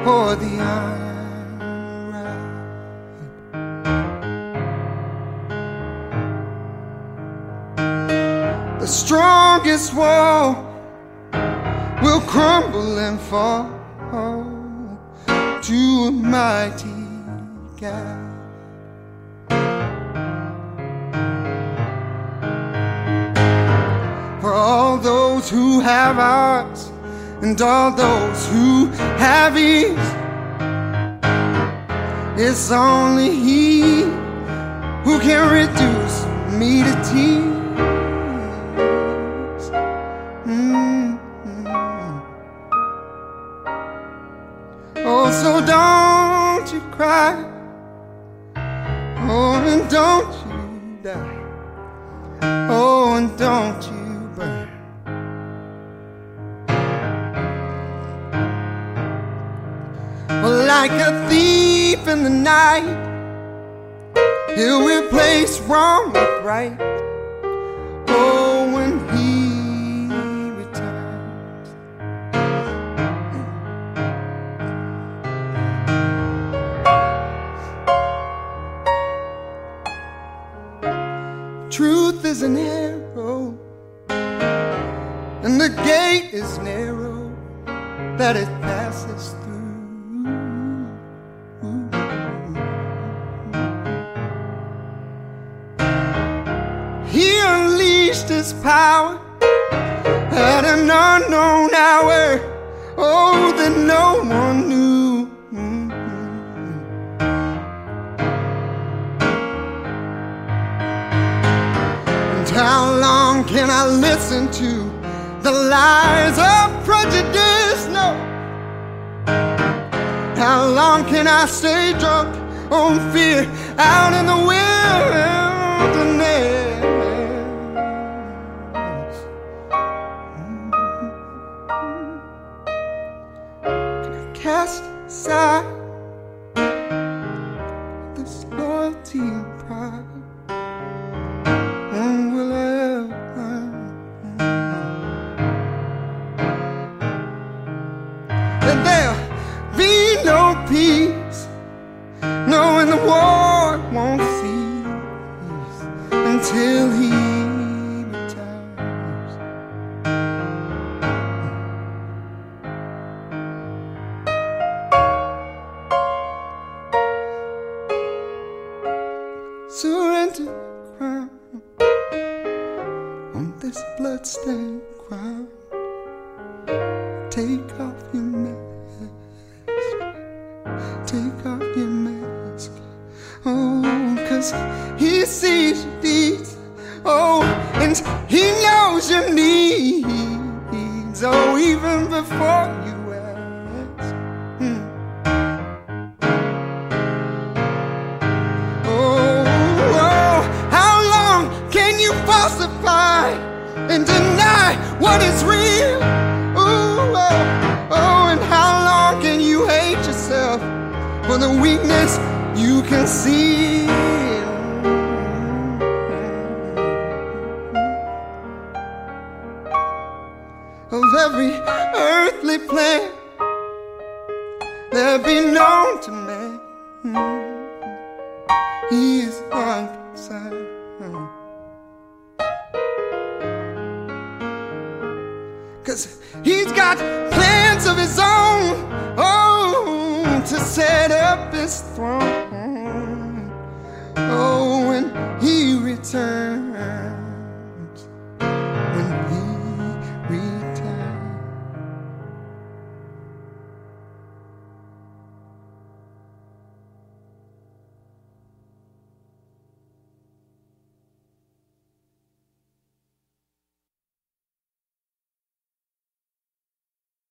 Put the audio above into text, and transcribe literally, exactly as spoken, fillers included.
or the iron rod. The strongest wall will crumble and fall to a mighty God. For all those who have hearts and all those who have ears, it's only He who can reduce me to tears. Mm-hmm. Oh, so don't you cry, oh, and don't you die, oh, and don't you burn. Well, like a thief in the night, He'll replace wrong with right. Oh, when He returns. Truth is an arrow, and the gate is narrow that it passes through. He unleashed His power at an unknown hour, oh, that no one knew. And how long can I listen to the lies of prejudice? No. How long can I stay drunk on fear out in the wilderness? Cast aside this loyalty and pride, and will ever, and there'll be no peace, knowing the war won't cease until He returns. Surrender the crown on this bloodstained ground. Take off your mask, take off your mask. Oh, 'cause He sees your deeds, oh, and He knows your needs, oh, even before you ask. Hmm. Falsify and deny what is real. Ooh, oh, oh, and how long can you hate yourself for the weakness you can see? Of every earthly plan there be known to man, He is unconcerned. Cause He's got plans of His own, oh, to set up His throne.